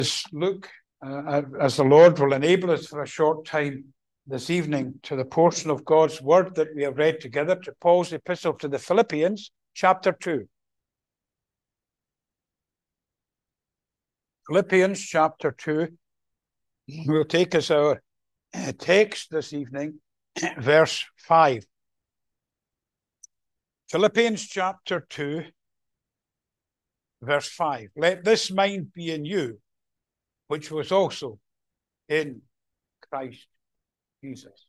Look, as the Lord will enable us for a short time this evening, to the portion of God's word that we have read together, to Paul's epistle to the Philippians, chapter 2. Philippians chapter 2 will take us our text this evening, verse 5. Philippians chapter 2, verse 5. Let this mind be in you, which was also in Christ Jesus.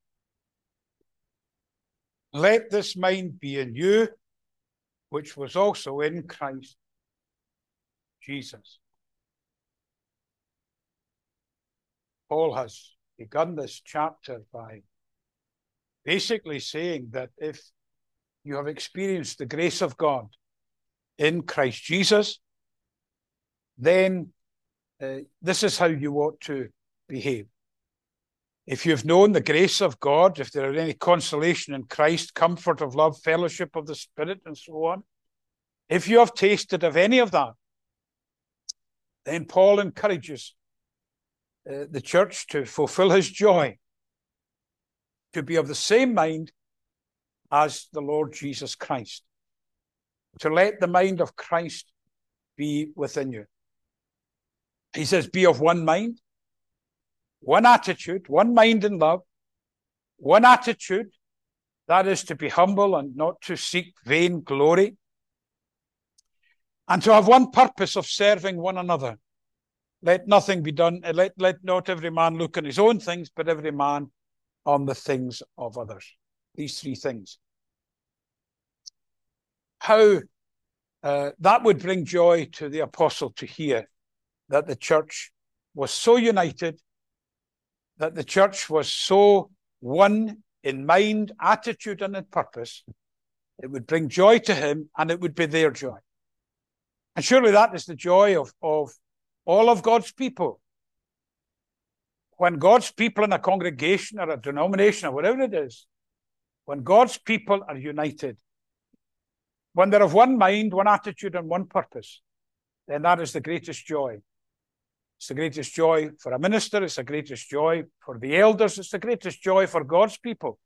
Let this mind be in you, which was also in Christ Jesus. Paul has begun this chapter by basically saying that if you have experienced the grace of God in Christ Jesus, then this is how you ought to behave. If you've known the grace of God, if there are any consolation in Christ, comfort of love, fellowship of the Spirit, and so on, if you have tasted of any of that, then Paul encourages the church to fulfill his joy, to be of the same mind as the Lord Jesus Christ, to let the mind of Christ be within you. He says, be of one mind, one attitude, one mind in love, one attitude, that is to be humble and not to seek vain glory, and to have one purpose of serving one another. Let nothing be done, let not every man look on his own things, but every man on the things of others. These three things. How that would bring joy to the apostle to hear that the church was so united, that the church was so one in mind, attitude, and in purpose. It would bring joy to him, and it would be their joy. And surely that is the joy of all of God's people. When God's people in a congregation or a denomination or whatever it is, when God's people are united, when they're of one mind, one attitude, and one purpose, then that is the greatest joy. It's the greatest joy for a minister. It's the greatest joy for the elders. It's the greatest joy for God's people.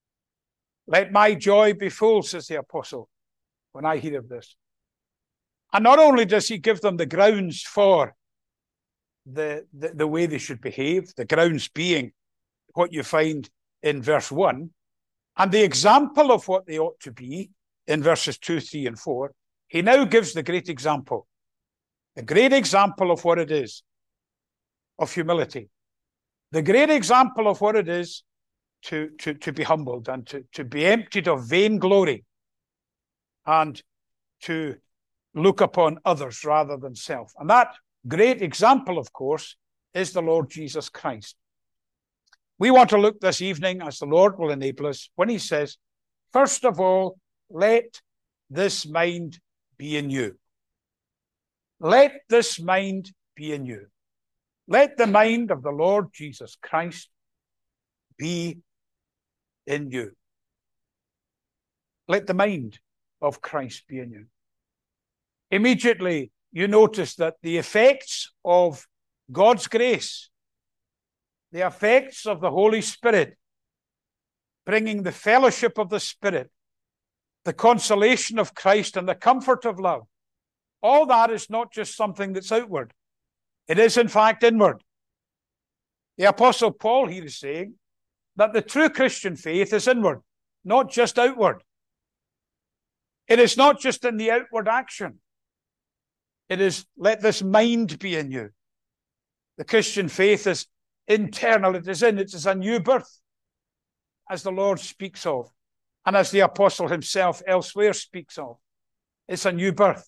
Let my joy be full, says the apostle, when I hear of this. And not only does he give them the grounds for the way they should behave, the grounds being what you find in verse 1, and the example of what they ought to be in verses 2, 3, and 4, he now gives the great example. The great example of what it is of humility. The great example of what it is to be humbled and to be emptied of vain glory and to look upon others rather than self. And that great example, of course, is the Lord Jesus Christ. We want to look this evening, as the Lord will enable us, when he says, first of all, let this mind be in you. Let this mind be in you. Let the mind of the Lord Jesus Christ be in you. Let the mind of Christ be in you. Immediately, you notice that the effects of God's grace, the effects of the Holy Spirit, bringing the fellowship of the Spirit, the consolation of Christ, and the comfort of love, all that is not just something that's outward. It is, in fact, inward. The Apostle Paul here is saying that the true Christian faith is inward, not just outward. It is not just in the outward action. It is, let this mind be in you. The Christian faith is internal. It is a new birth, as the Lord speaks of, and as the apostle himself elsewhere speaks of. It's a new birth.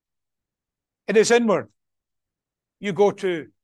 It is inward. You go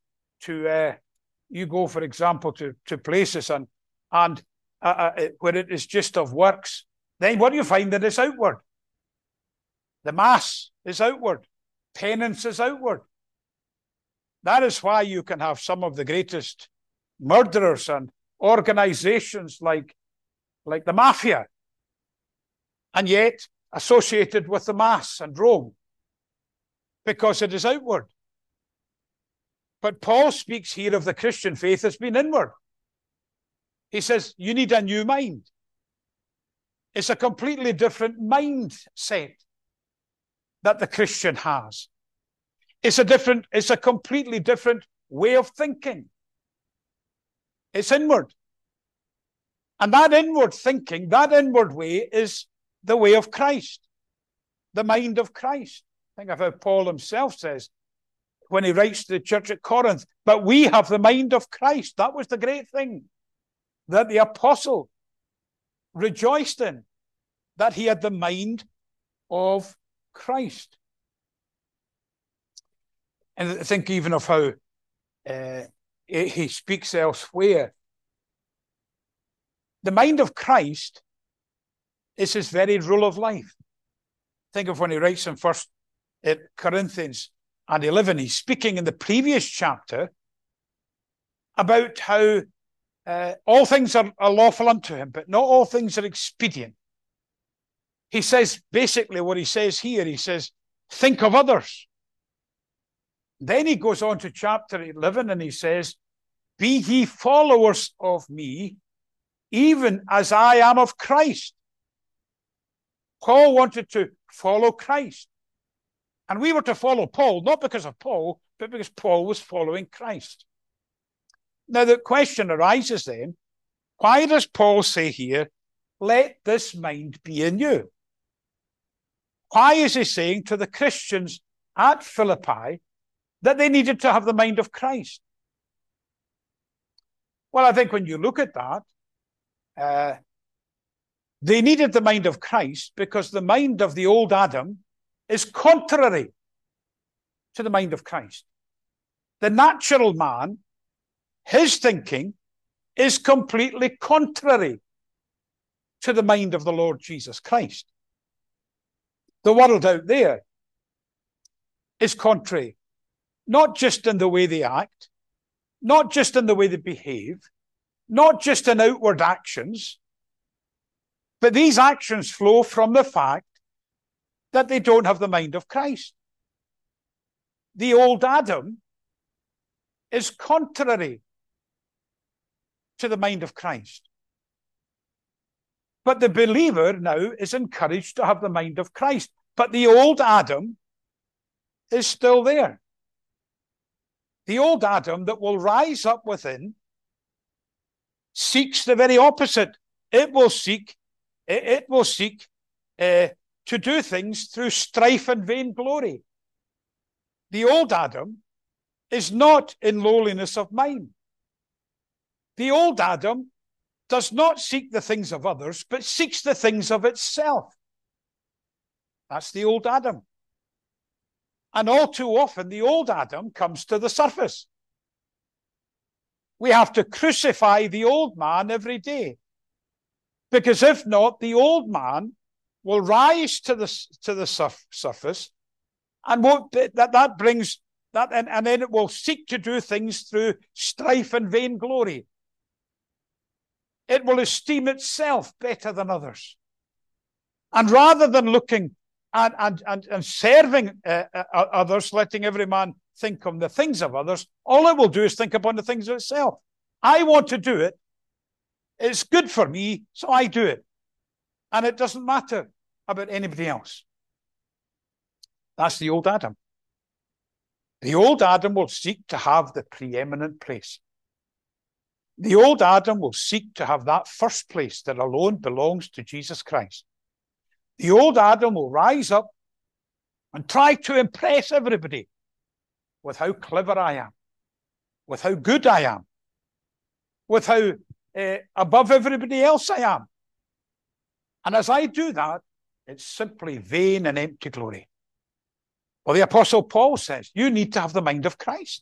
for example, to places and where it is just of works. Then what do you find? That it's outward. The Mass is outward. Penance is outward. That is why you can have some of the greatest murderers and organizations like the Mafia, and yet associated with the Mass and Rome, because it is outward. But Paul speaks here of the Christian faith as being inward. He says, you need a new mind. It's a completely different mindset that the Christian has. It's a completely different way of thinking. It's inward. And that inward thinking, that inward way is the way of Christ, the mind of Christ. Think of how Paul himself says when he writes to the church at Corinth, but we have the mind of Christ. That was the great thing that the apostle rejoiced in, that he had the mind of Christ. And think even of how he speaks elsewhere. The mind of Christ is his very rule of life. Think of when he writes in 1 Corinthians and 11, he's speaking in the previous chapter about how all things are lawful unto him, but not all things are expedient. He says, basically what he says here, he says, think of others. Then he goes on to chapter 11 and he says, be ye followers of me, even as I am of Christ. Paul wanted to follow Christ. And we were to follow Paul, not because of Paul, but because Paul was following Christ. Now the question arises then, why does Paul say here, let this mind be in you? Why is he saying to the Christians at Philippi that they needed to have the mind of Christ? Well, I think when you look at that, they needed the mind of Christ because the mind of the old Adam is contrary to the mind of Christ. The natural man, his thinking is completely contrary to the mind of the Lord Jesus Christ. The world out there is contrary, not just in the way they act, not just in the way they behave, not just in outward actions, but these actions flow from the fact that they don't have the mind of Christ. The old Adam is contrary to the mind of Christ. But the believer now is encouraged to have the mind of Christ. But the old Adam is still there. The old Adam that will rise up within seeks the very opposite. It will seek to do things through strife and vainglory. The old Adam is not in lowliness of mind. The old Adam does not seek the things of others, but seeks the things of itself. That's the old Adam. And all too often, the old Adam comes to the surface. We have to crucify the old man every day. Because if not, the old man will rise to the surface, and that brings that, and then it will seek to do things through strife and vainglory. It will esteem itself better than others, and rather than looking and serving others, letting every man think on the things of others, all it will do is think upon the things of itself. I want to do it. It's good for me, so I do it. And it doesn't matter about anybody else. That's the old Adam. The old Adam will seek to have the preeminent place. The old Adam will seek to have that first place that alone belongs to Jesus Christ. The old Adam will rise up and try to impress everybody with how clever I am, with how good I am, with how above everybody else I am. And as I do that, it's simply vain and empty glory. Well, the Apostle Paul says, you need to have the mind of Christ.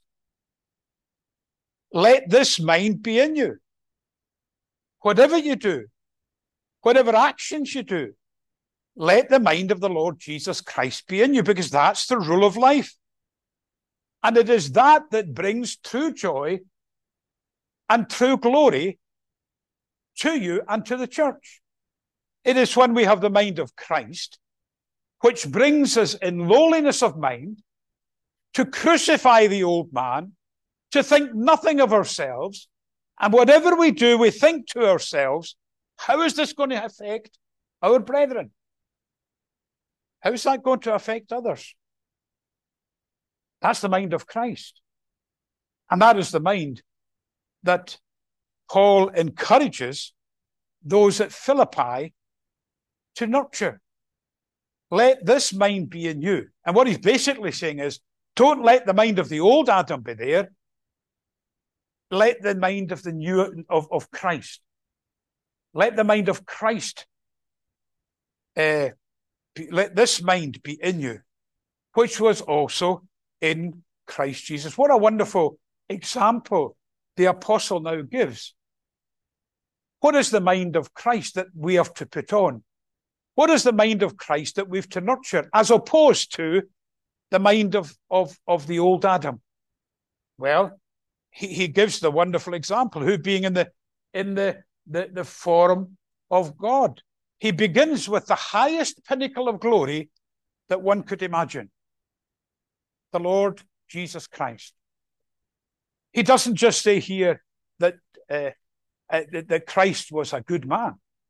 Let this mind be in you. Whatever you do, whatever actions you do, let the mind of the Lord Jesus Christ be in you, because that's the rule of life. And it is that that brings true joy and true glory to you and to the church. It is when we have the mind of Christ, which brings us in lowliness of mind to crucify the old man to think nothing of ourselves, and whatever we do, we think to ourselves, how is this going to affect our brethren? How is that going to affect others? That's the mind of Christ. And that is the mind that Paul encourages those at Philippi to nurture. Let this mind be in you. And what he's basically saying is, don't let the mind of the old Adam be there. Let the mind of the new of Christ. Let the mind of Christ. Let this mind be in you, which was also in Christ Jesus. What a wonderful example the apostle now gives. What is the mind of Christ that we have to put on? What is the mind of Christ that we've to nurture, as opposed to the mind of the old Adam? Well, he gives the wonderful example, who being in the form of God. He begins with the highest pinnacle of glory that one could imagine, the Lord Jesus Christ. He doesn't just say here that Christ was a good man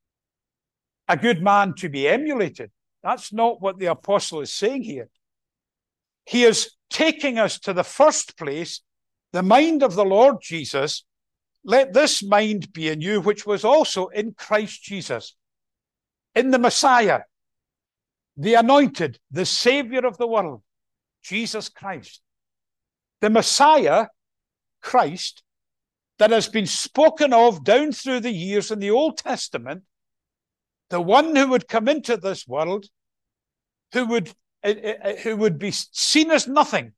to be emulated. That's not what the apostle is saying here. He is taking us to the first place, the mind of the Lord Jesus. Let this mind be in you, which was also in Christ Jesus, in the Messiah, the anointed, the Savior of the world, Jesus Christ. The Messiah, Christ, that has been spoken of down through the years in the Old Testament, the one who would come into this world, who would be seen as nothing,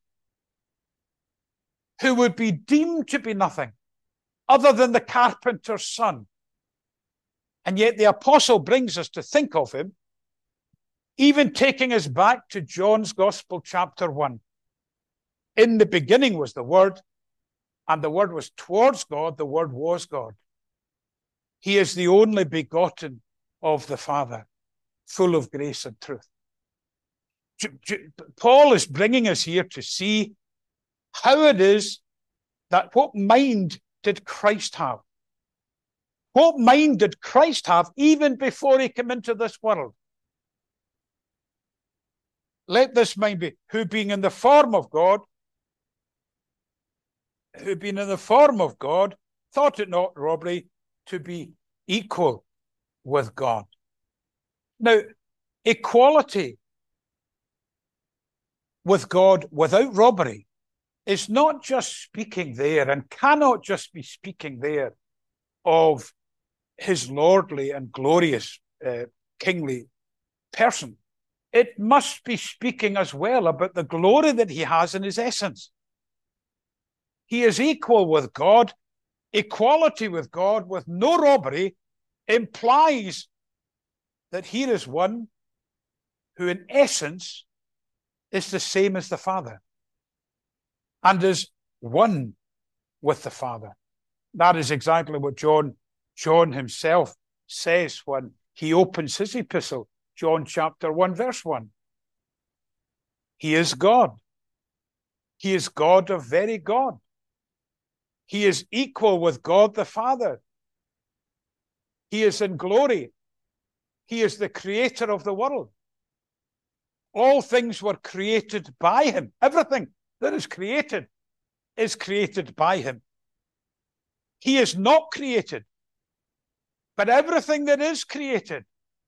who would be deemed to be nothing other than the carpenter's son. And yet the apostle brings us to think of him, even taking us back to John's Gospel, chapter 1. In the beginning was the Word, and the Word was towards God, the Word was God. He is the only begotten of the Father, full of grace and truth. Paul is bringing us here to see how it is that what mind did Christ have? What mind did Christ have even before he came into this world? Let this mind be, who being in the form of God, thought it not robbery to be equal with God. Now, equality with God without robbery is not just speaking there, and cannot just be speaking there, of his lordly and glorious kingly person. It must be speaking as well about the glory that he has in his essence. He is equal with God. Equality with God with no robbery implies that here is one who in essence is the same as the Father and is one with the Father. That is exactly what John himself says when he opens his epistle, John chapter 1, verse 1. He is God. He is God of very God. He is equal with God the Father. He is in glory. He is the creator of the world. All things were created by him. Everything that is created by him. He is not created, but everything that is created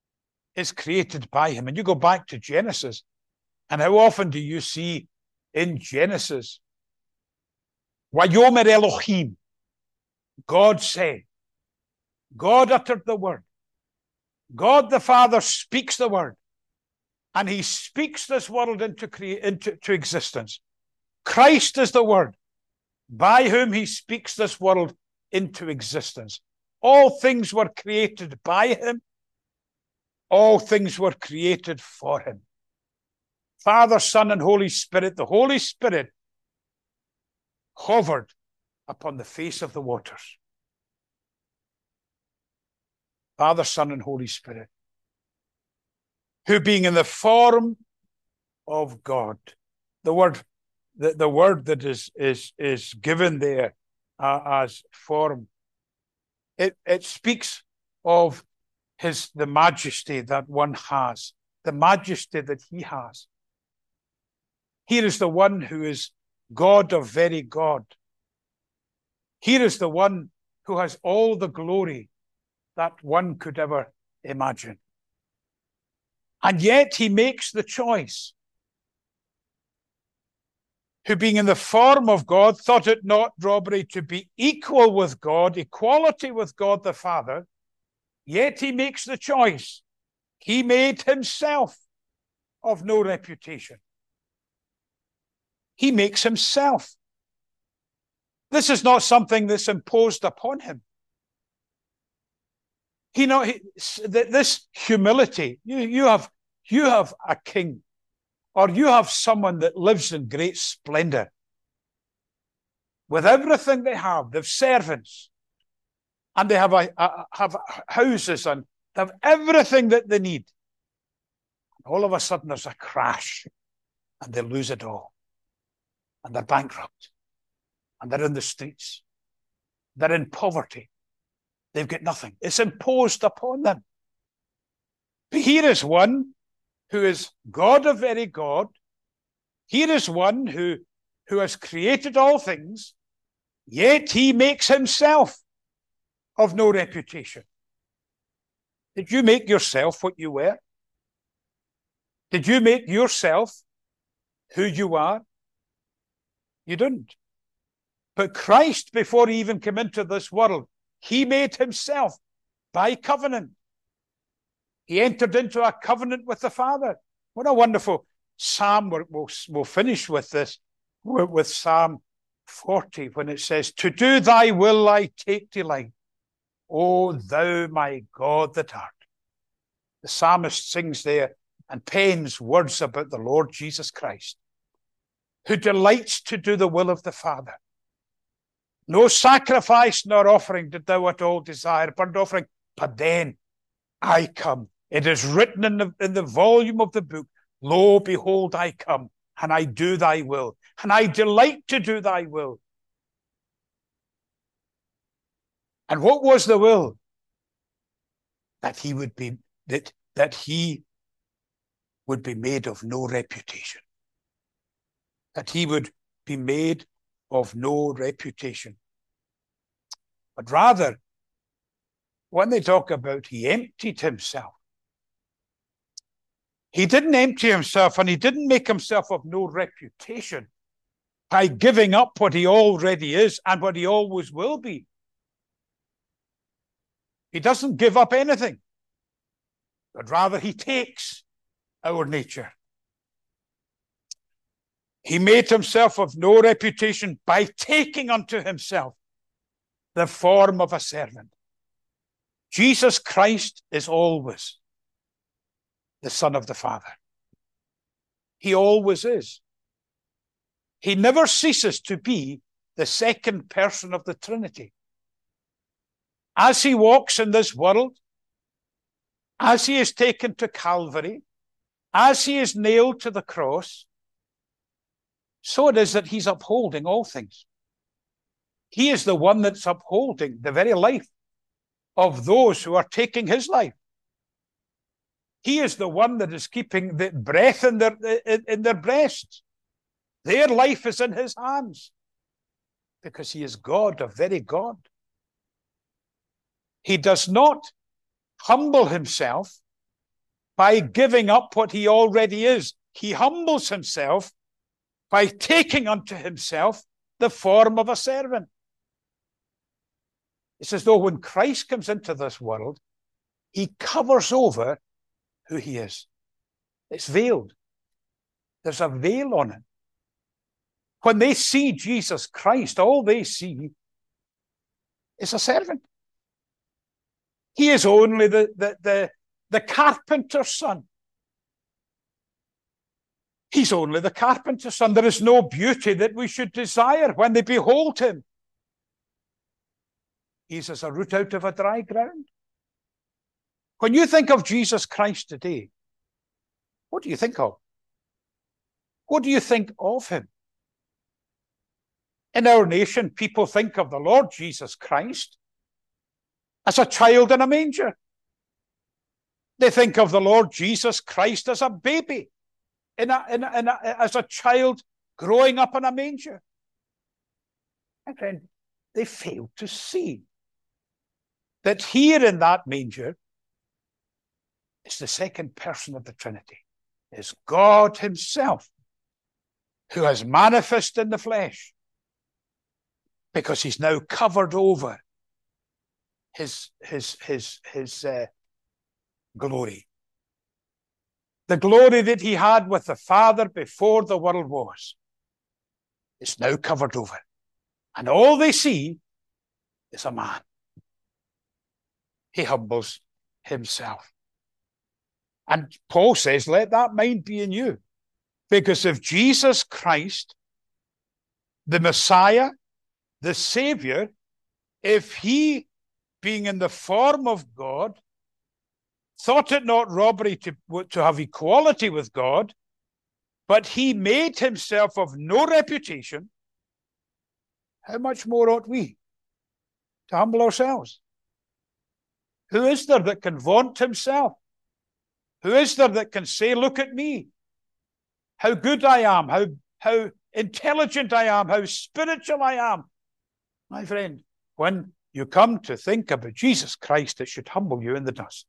by him. And you go back to Genesis, and how often do you see in Genesis, Vayomer Elohim, God said, God uttered the word. God the Father speaks the word, and he speaks this world into existence. Christ is the word by whom he speaks this world into existence. All things were created by him. All things were created for him. Father, Son, and Holy Spirit. The Holy Spirit hovered upon the face of the waters. Father, Son, and Holy Spirit, who being in the form of God. The word the word that is given there as form, it speaks of the majesty that one has, the majesty that he has. Here is the one who is God of very God. Here is the one who has all the glory that one could ever imagine. And yet he makes the choice, who being in the form of God, thought it not robbery to be equal with God, equality with God the Father, yet he makes the choice. He made himself of no reputation. He makes himself. This is not something that's imposed upon him. This humility, you have a king, or you have someone that lives in great splendor. With everything they have servants, and they have houses, and they have everything that they need. And all of a sudden there's a crash, and they lose it all. And they're bankrupt. And they're in the streets. They're in poverty. They've got nothing. It's imposed upon them. But here is one who is God of very God. Here is one who has created all things, yet he makes himself of no reputation. Did you make yourself what you were? Did you make yourself who you are? You didn't. But Christ, before he even came into this world, he made himself by covenant. He entered into a covenant with the Father. What a wonderful psalm. We'll finish with this, with Psalm 40, when it says, "To do thy will I take delight, O thou my God that art." The psalmist sings there and pens words about the Lord Jesus Christ, who delights to do the will of the Father. No sacrifice nor offering did thou at all desire, burnt offering, but then I come. It is written in the volume of the book, "Lo, behold, I come, and I do thy will, and I delight to do thy will." And what was the will? That he would be made of no reputation. That he would be made of no reputation. But rather, when they talk about he emptied himself, he didn't empty himself, and he didn't make himself of no reputation by giving up what he already is and what he always will be. He doesn't give up anything, but rather he takes our nature. He made himself of no reputation by taking unto himself the form of a servant. Jesus Christ is always the Son of the Father. He always is. He never ceases to be the second person of the Trinity. As he walks in this world, as he is taken to Calvary, as he is nailed to the cross, so it is that he's upholding all things. He is the one that's upholding the very life of those who are taking his life. He is the one that is keeping the breath in their breasts. Their life is in his hands because he is God of very God. He does not humble himself by giving up what he already is. He humbles himself by taking unto himself the form of a servant. It's as though when Christ comes into this world, he covers over who he is. It's veiled. There's a veil on it. When they see Jesus Christ, all they see is a servant. He is only the carpenter's son. He's only the carpenter's son. There is no beauty that we should desire when they behold him. He's as a root out of a dry ground. When you think of Jesus Christ today, what do you think of? What do you think of him? In our nation, people think of the Lord Jesus Christ as a child in a manger. They think of the Lord Jesus Christ as a baby, as a child growing up in a manger. My friend, they fail to see that here in that manger is the second person of the Trinity, is God himself, who has manifested in the flesh, because he's now covered over his glory. The glory that he had with the Father before the world was is now covered over. And all they see is a man. He humbles himself. And Paul says, let that mind be in you. Because if Jesus Christ, the Messiah, the Savior, if he, being in the form of God, thought it not robbery to have equality with God, but he made himself of no reputation, how much more ought we to humble ourselves? Who is there that can vaunt himself? Who is there that can say, look at me, how good I am, how intelligent I am, how spiritual I am? My friend, when you come to think about Jesus Christ, it should humble you in the dust.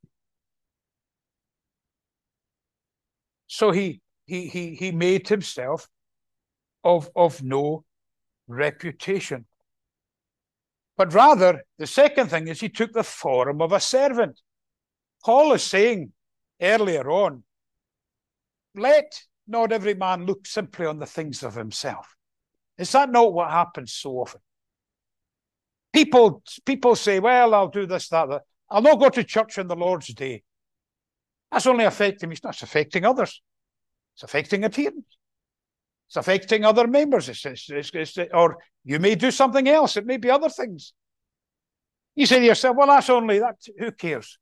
So he made himself of no reputation. But rather, the second thing is he took the form of a servant. Paul is saying earlier on, let not every man look simply on the things of himself. Is that not what happens so often? People say, well, I'll do this, that. I'll not go to church on the Lord's Day. That's only affecting me. It's not affecting others. It's affecting adherents. It's affecting other members. Or you may do something else. It may be other things. You say to yourself, well, that's only that. Who cares?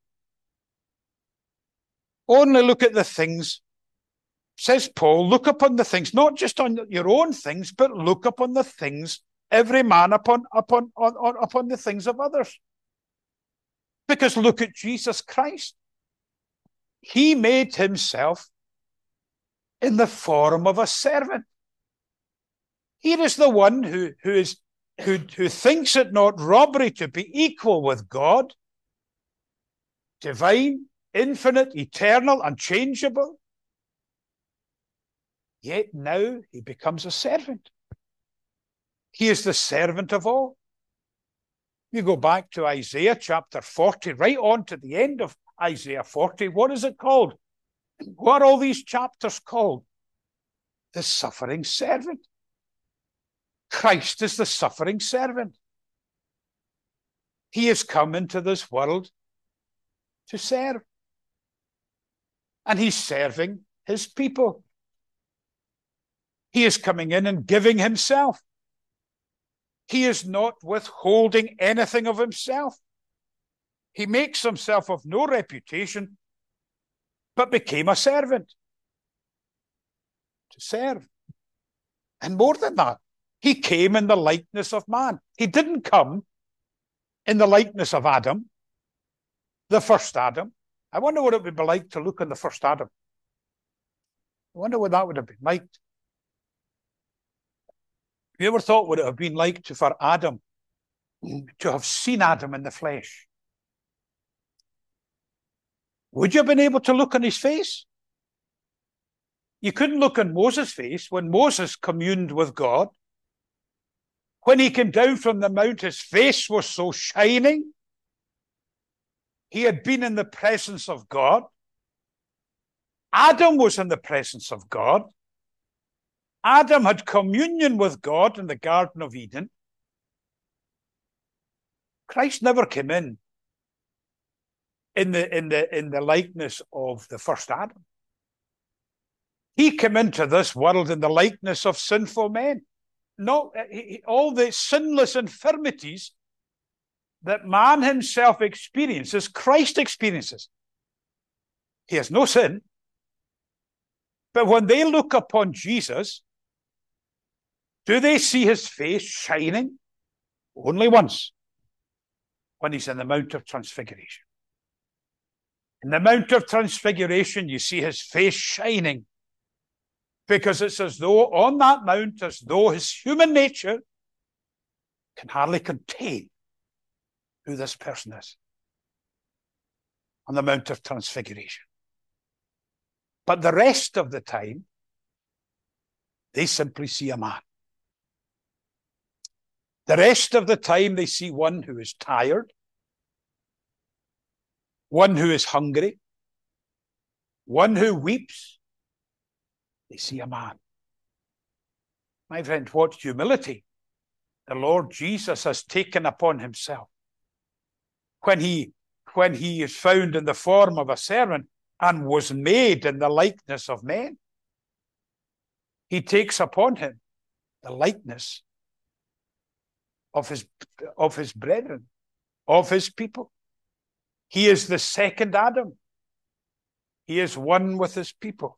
Only look at the things, says Paul, look upon the things, not just on your own things, but look upon the things, every man upon the things of others. Because look at Jesus Christ. He made himself in the form of a servant. Here is the one who thinks it not robbery to be equal with God, divine, infinite, eternal, unchangeable. Yet now he becomes a servant. He is the servant of all. You go back to Isaiah chapter 40, right on to the end of Isaiah 40. What is it called? What are all these chapters called? The suffering servant. Christ is the suffering servant. He has come into this world to serve. And he's serving his people. He is coming in and giving himself. He is not withholding anything of himself. He makes himself of no reputation, but became a servant to serve. And more than that, he came in the likeness of man. He didn't come in the likeness of Adam, the first Adam. I wonder what it would be like to look on the first Adam. I wonder what that would have been like. Have you ever thought what it would have been like for Adam to have seen Adam in the flesh? Would you have been able to look on his face? You couldn't look on Moses' face when Moses communed with God. When he came down from the mount, his face was so shining. He had been in the presence of God. Adam was in the presence of God. Adam had communion with God in the Garden of Eden. Christ never came in the likeness of the first Adam. He came into this world in the likeness of sinful men. No, all the sinless infirmities that man himself experiences, Christ experiences. He has no sin. But when they look upon Jesus, Do they see his face shining? Only once, when he's in the Mount of Transfiguration. In the Mount of Transfiguration, you see his face shining, because it's as though on that mount, as though his human nature can hardly contain who this person is on the Mount of Transfiguration. But the rest of the time, they simply see a man. The rest of the time, they see one who is tired, one who is hungry, one who weeps. They see a man. My friend, what humility the Lord Jesus has taken upon himself when he is found in the form of a servant and was made in the likeness of men. He takes upon him the likeness of his brethren, of his people. He is the second Adam. He is one with his people.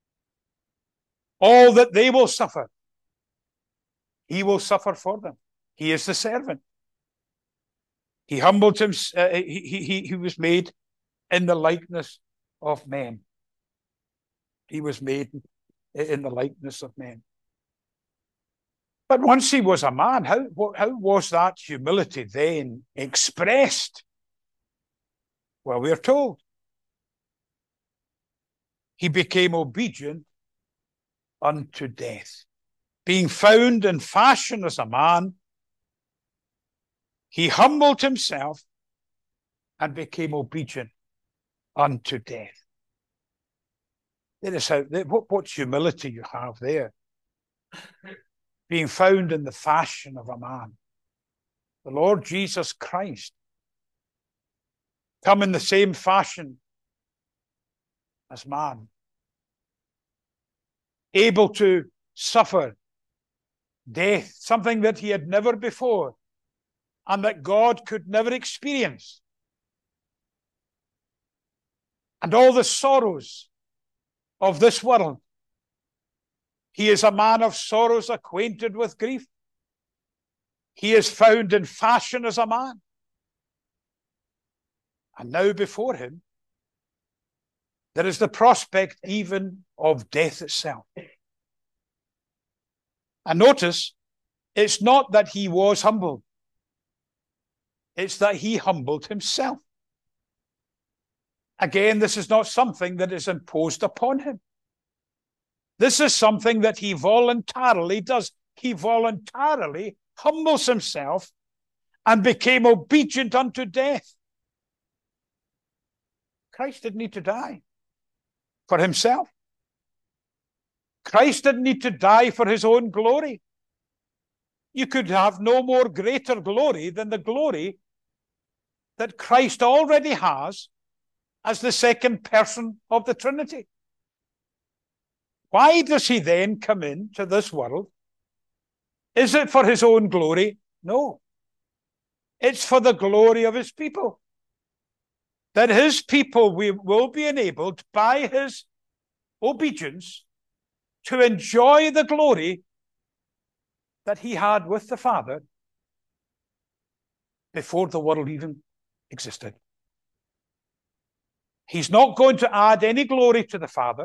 All that they will suffer, he will suffer for them. He is the servant. He humbled himself. He was made in the likeness of men. He was made in the likeness of men. But once he was a man, how was that humility then expressed? Well, we're told he became obedient unto death. Being found in fashion as a man, he humbled himself and became obedient unto death. That is how, what humility you have there. Being found in the fashion of a man. The Lord Jesus Christ come in the same fashion as man, able to suffer death, something that he had never before and that God could never experience. And all the sorrows of this world. He is a man of sorrows, acquainted with grief. He is found in fashion as a man. And now before him, there is the prospect even of death itself. And notice, it's not that he was humbled. It's that he humbled himself. Again, this is not something that is imposed upon him. This is something that he voluntarily does. He voluntarily humbles himself and became obedient unto death. Christ didn't need to die for himself. Christ didn't need to die for his own glory. You could have no more greater glory than the glory that Christ already has as the second person of the Trinity. Why does he then come into this world? Is it for his own glory? No. It's for the glory of his people. That his people will be enabled by his obedience to enjoy the glory that he had with the Father before the world even existed. He's not going to add any glory to the Father.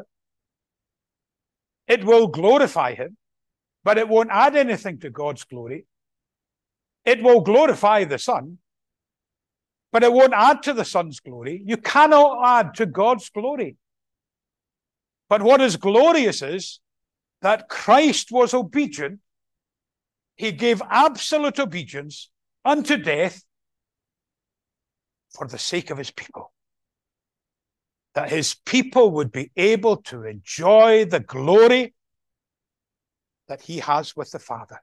It will glorify him, but it won't add anything to God's glory. It will glorify the Son, but it won't add to the Son's glory. You cannot add to God's glory. But what is glorious is that Christ was obedient. He gave absolute obedience unto death for the sake of his people. That his people would be able to enjoy the glory that he has with the Father.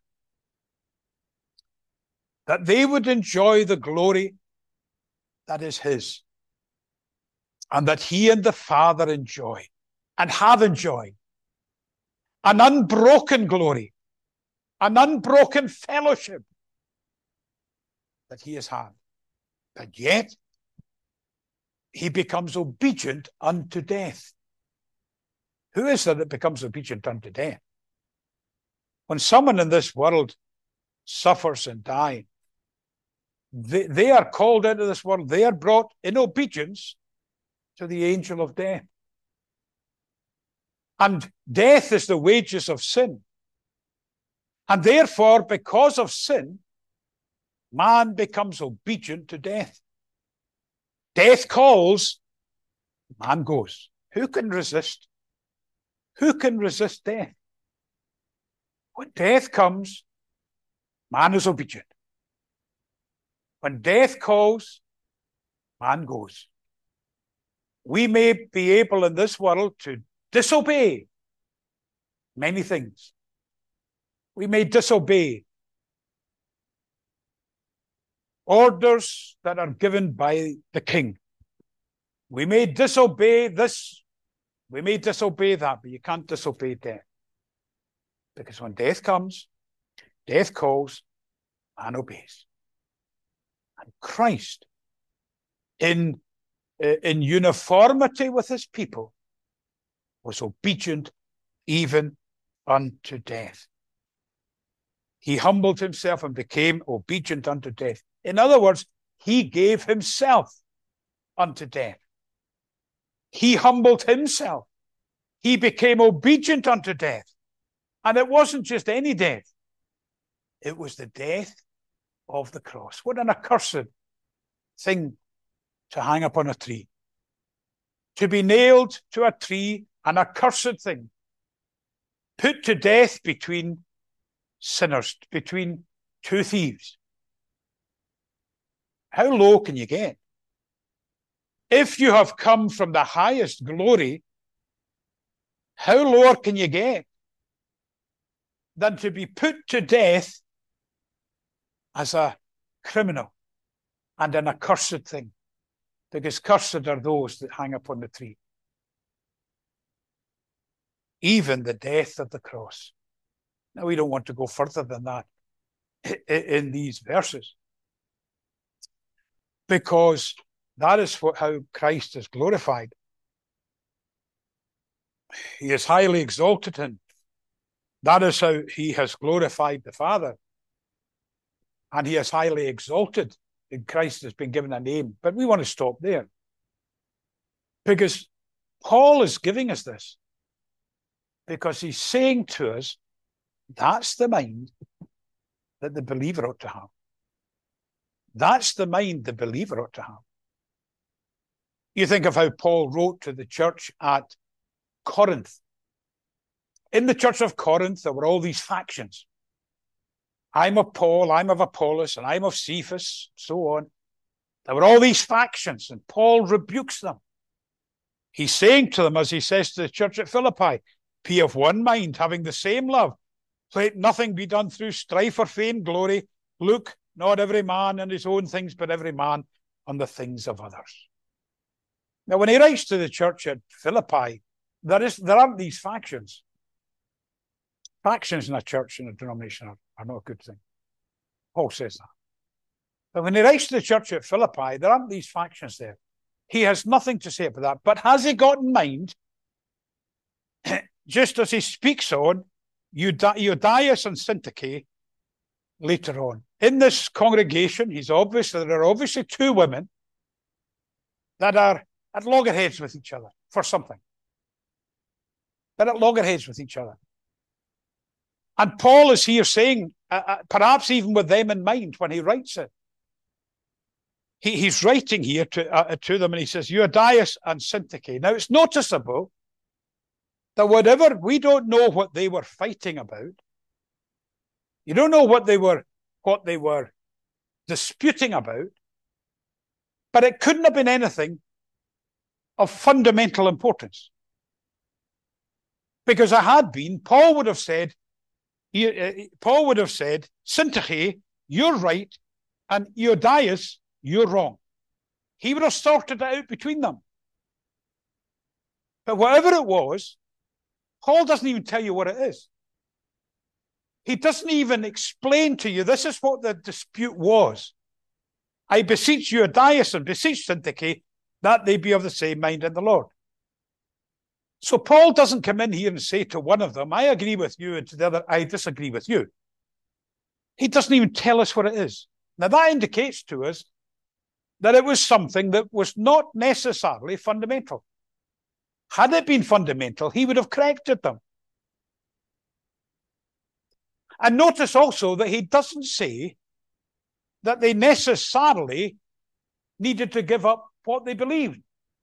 That they would enjoy the glory that is his. And that he and the Father enjoy and have enjoyed an unbroken glory, an unbroken fellowship that he has had. But yet, he becomes obedient unto death. Who is there that becomes obedient unto death? When someone in this world suffers and dies, they are called into this world. They are brought in obedience to the angel of death. And death is the wages of sin. And therefore, because of sin, man becomes obedient to death. Death calls, man goes. Who can resist? Who can resist death? When death comes, man is obedient. When death calls, man goes. We may be able in this world to disobey many things. We may disobey orders that are given by the king. We may disobey this. We may disobey that, but you can't disobey death. Because when death comes, death calls, man obeys. And Christ, in uniformity with his people, was obedient even unto death. He humbled himself and became obedient unto death. In other words, he gave himself unto death. He humbled himself. He became obedient unto death. And it wasn't just any death. It was the death of the cross. What an accursed thing to hang up on a tree. To be nailed to a tree, an accursed thing. Put to death between sinners, between two thieves. How low can you get? If you have come from the highest glory, how lower can you get than to be put to death as a criminal and an accursed thing? Because cursed are those that hang upon the tree. Even the death of the cross. Now, we don't want to go further than that in these verses, because that is how Christ is glorified. He is highly exalted, and that is how he has glorified the Father. And he is highly exalted, and Christ has been given a name. But we want to stop there, because Paul is giving us this, because he's saying to us, that's the mind that the believer ought to have. That's the mind the believer ought to have. You think of how Paul wrote to the church at Corinth. In the church of Corinth, there were all these factions. I'm of Paul, I'm of Apollos, and I'm of Cephas, so on. There were all these factions, and Paul rebukes them. He's saying to them, as he says to the church at Philippi, be of one mind, having the same love. Let nothing be done through strife or vain glory. Look, not every man on his own things, but every man on the things of others. Now, when he writes to the church at Philippi, there aren't these factions. Factions in a church and a denomination are not a good thing. Paul says that. But when he writes to the church at Philippi, there aren't these factions there. He has nothing to say about that. But has he got in mind, just as he speaks on Euodias and Syntyche later on, in this congregation, there are obviously two women that are at loggerheads with each other for something. They're at loggerheads with each other. And Paul is here saying, perhaps even with them in mind when he writes it, he's writing here to them, and he says, Euodias and Syntyche. Now, it's noticeable that we don't know what they were fighting about. You don't know what they were disputing about, but it couldn't have been anything of fundamental importance. Because it had been, Paul would have said, Syntyche, you're right, and Euodias, you're wrong. He would have sorted it out between them. But whatever it was, Paul doesn't even tell you what it is. He doesn't even explain to you, this is what the dispute was. I beseech Euodias and beseech Syntyche that they be of the same mind in the Lord. So Paul doesn't come in here and say to one of them, I agree with you, and to the other, I disagree with you. He doesn't even tell us what it is. Now, that indicates to us that it was something that was not necessarily fundamental. Had it been fundamental, he would have corrected them. And notice also that he doesn't say that they necessarily needed to give up what they believed.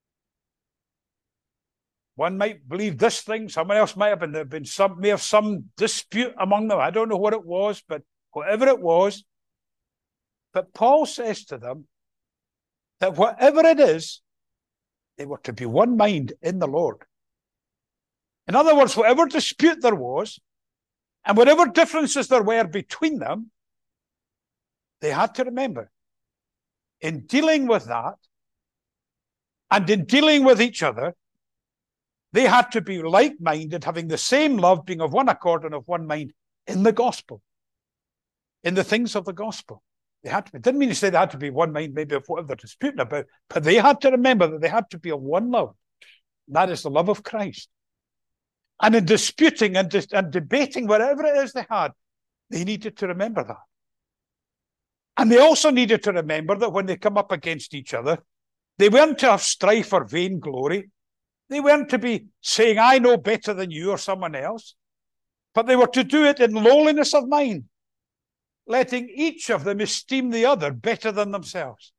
One might believe this thing, someone else may have some dispute among them. I don't know what it was, but whatever it was. But Paul says to them that whatever it is, they were to be one mind in the Lord. In other words, whatever dispute there was, and whatever differences there were between them, they had to remember, in dealing with that, and in dealing with each other, they had to be like-minded, having the same love, being of one accord and of one mind in the gospel, in the things of the gospel. They had to be. Didn't mean to say they had to be one mind, maybe of whatever they're disputing about, but they had to remember that they had to be of one love. That is the love of Christ. And in disputing and debating whatever it is they had, they needed to remember that. And they also needed to remember that when they come up against each other, they weren't to have strife or vainglory. They weren't to be saying, I know better than you or someone else. But they were to do it in lowliness of mind, letting each of them esteem the other better than themselves.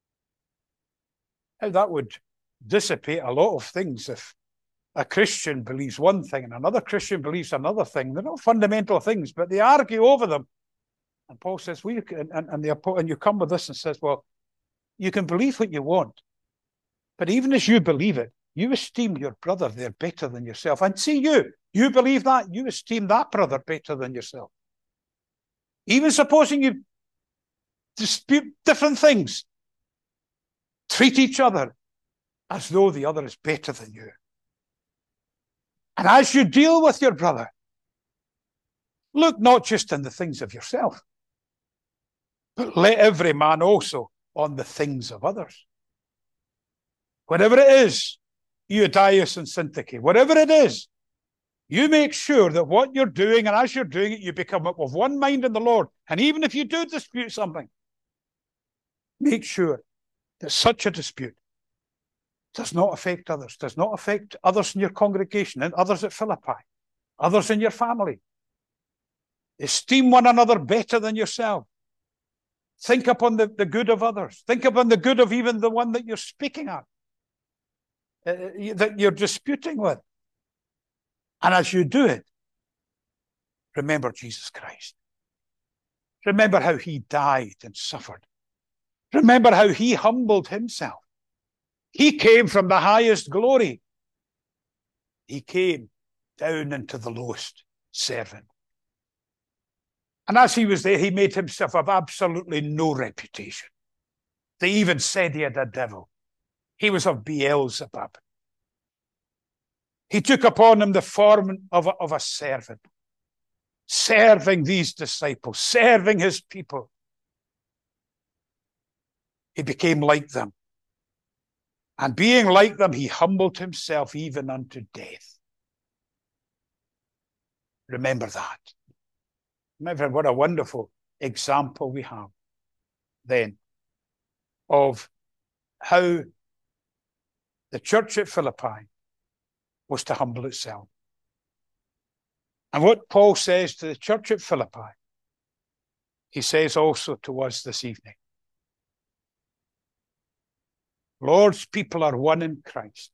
Now, that would dissipate a lot of things if a Christian believes one thing and another Christian believes another thing. They're not fundamental things, but they argue over them. And Paul says, well, and you come with this and says, well, you can believe what you want, but even as you believe it, you esteem your brother there better than yourself. And see, you believe that, you esteem that brother better than yourself. Even supposing you dispute different things, treat each other as though the other is better than you. And as you deal with your brother, look not just in the things of yourself, but let every man also on the things of others. Whatever it is, Euodias and Syntyche, whatever it is, you make sure that what you're doing, and as you're doing it, you become of one mind in the Lord. And even if you do dispute something, make sure that such a dispute does not affect others, does not affect others in your congregation, and others at Philippi, others in your family. Esteem one another better than yourself. Think upon the good of others. Think upon the good of even the one that you're speaking at, that you're disputing with. And as you do it, remember Jesus Christ. Remember how he died and suffered. Remember how he humbled himself. He came from the highest glory. He came down into the lowest servant. And as he was there, he made himself of absolutely no reputation. They even said he had a devil. He was of Beelzebub. He took upon him the form of a servant, serving these disciples, serving his people. He became like them. And being like them, he humbled himself even unto death. Remember that. Remember what a wonderful example we have then of how the church at Philippi was to humble itself. And what Paul says to the church at Philippi, he says also to us this evening. Lord's people are one in Christ.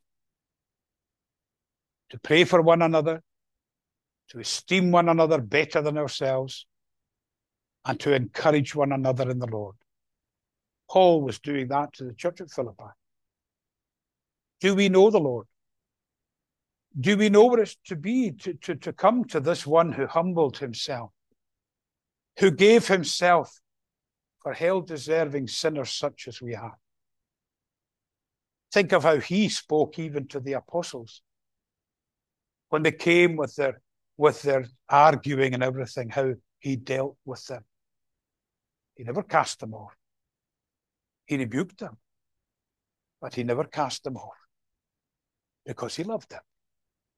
To pray for one another, to esteem one another better than ourselves, and to encourage one another in the Lord. Paul was doing that to the church at Philippi. Do we know the Lord? Do we know what it's to be to come to this one who humbled himself, who gave himself for hell-deserving sinners such as we are? Think of how he spoke even to the apostles when they came with their arguing and everything, how he dealt with them. He never cast them off. He rebuked them, but he never cast them off because he loved them.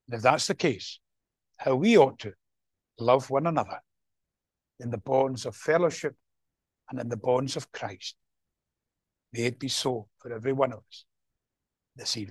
And if that's the case, how we ought to love one another in the bonds of fellowship and in the bonds of Christ. May it be so for every one of us this evening.